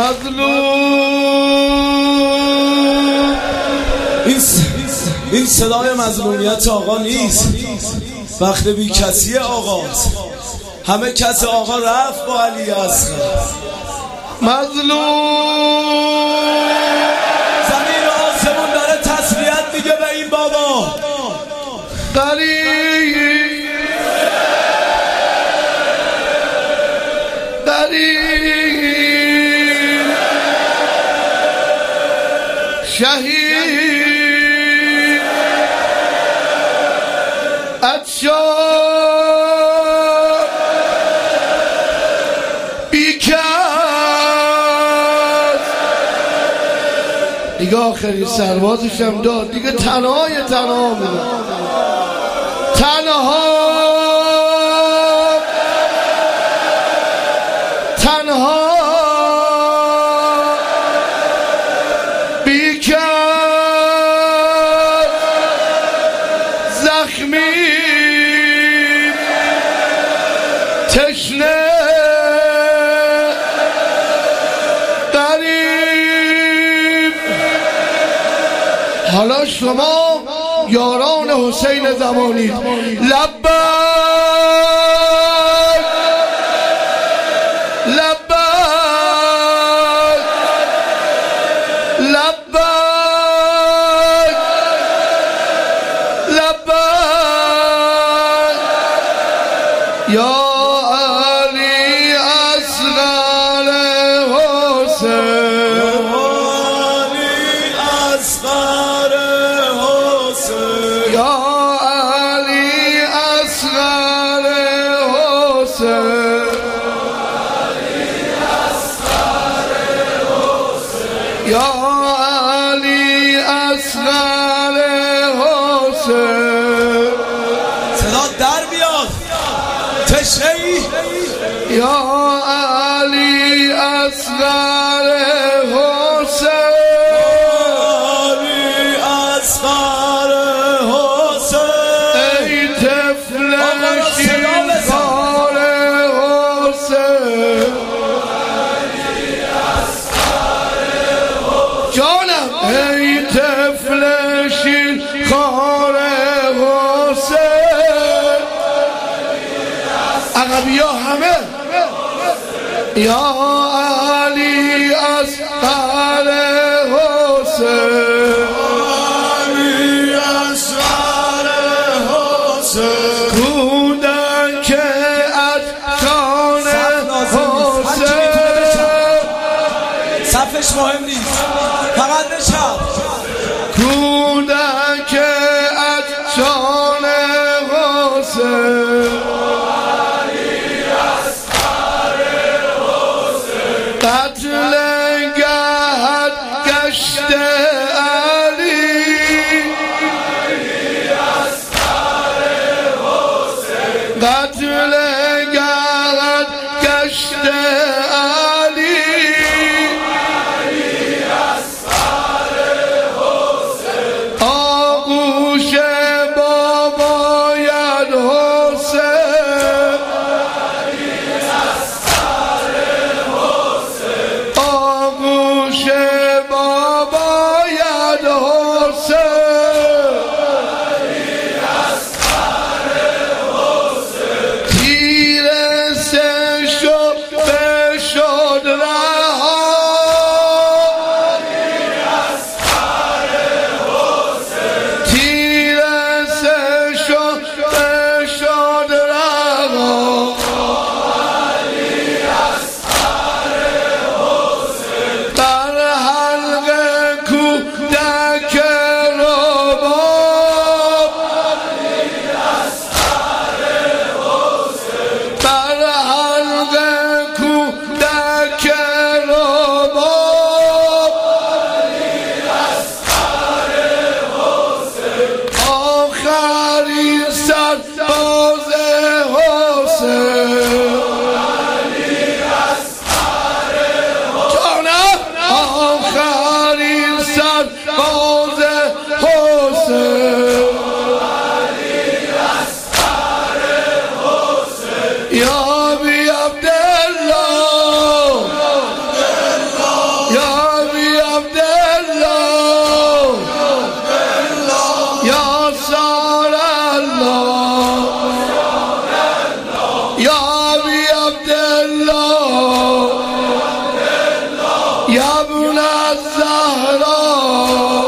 مظلوم. این صدای مظلومیت آقا نیست، وقت بی کسی آقاست. همه کس آقا رفت با علی اصغر. مظلوم زمین و آسمون داره تسلیت میگه به این بابا. شهید عطشان بیکس دیگه آخری سربازشم داد دیگه. تنها بوده، تنها بیکس زخمی تشنه غریب. حالا شما یاران حسین زمانی لبیک یا علی اصغر حسین، یا علی اصغر حسین، یا علی اصغر حسین. صدا در بیاد تشنه‌ای. یا علی اصغر حسین، علی اصغر حسین. ای طفل شیرخوار حسین، جانم. ای طفل شیرخوار حسین. عقبیا همه یا علی اصغر حسین، علی اصغر حسین. کودک اتکان حسین. صفش مهم نیست، فقط بشم. کودک اتکان حسین، قتل گهد گشت علی، قتل گهد گشت علی. آغوش باباید حسین، آغوش باباید حسین. تیر سه شد بشد رها، تیر سه شد بشد رها. در یا ابن الزهرا